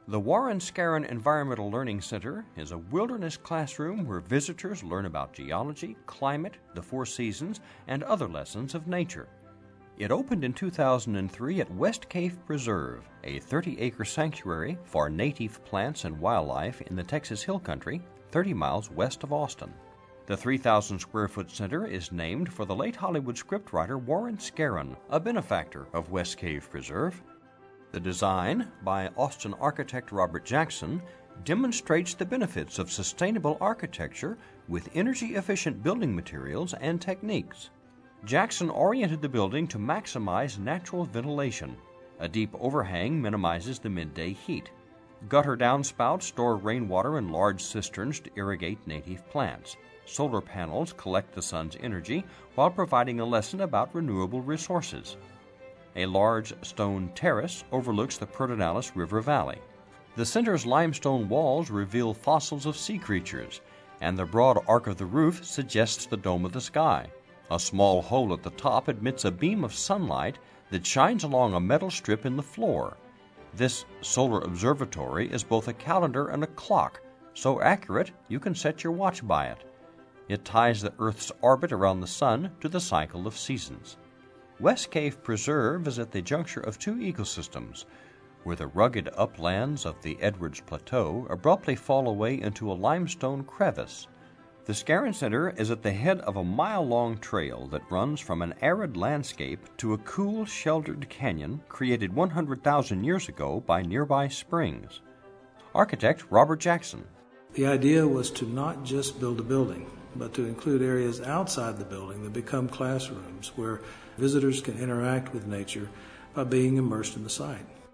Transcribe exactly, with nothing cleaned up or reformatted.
The Warren Scarron Environmental Learning Center is a wilderness classroom where visitors learn about geology, climate, the four seasons, and other lessons of nature. It opened in two thousand three at West Cave Preserve, a thirty-acre sanctuary for native plants and wildlife in the Texas Hill Country, thirty miles west of Austin. The three thousand square foot center is named for the late Hollywood scriptwriter Warren Scarron, a benefactor of West Cave Preserve. The design, by Austin architect Robert Jackson, demonstrates the benefits of sustainable architecture with energy-efficient building materials and techniques. Jackson oriented the building to maximize natural ventilation. A deep overhang minimizes the midday heat. Gutter downspouts store rainwater in large cisterns to irrigate native plants. Solar panels collect the sun's energy while providing a lesson about renewable resources. A large stone terrace overlooks the Pedernales River Valley. The center's limestone walls reveal fossils of sea creatures, and the broad arc of the roof suggests the dome of the sky. A small hole at the top admits a beam of sunlight that shines along a metal strip in the floor. This solar observatory is both a calendar and a clock, so accurate you can set your watch by it. It ties the Earth's orbit around the sun to the cycle of seasons. West Cave Preserve is at the juncture of two ecosystems, where the rugged uplands of the Edwards Plateau abruptly fall away into a limestone crevice. The Scarron Center is at the head of a mile-long trail that runs from an arid landscape to a cool, sheltered canyon created one hundred thousand years ago by nearby springs. Architect Robert Jackson. The idea was to not just build a building, but to include areas outside the building that become classrooms where visitors can interact with nature by being immersed in the site.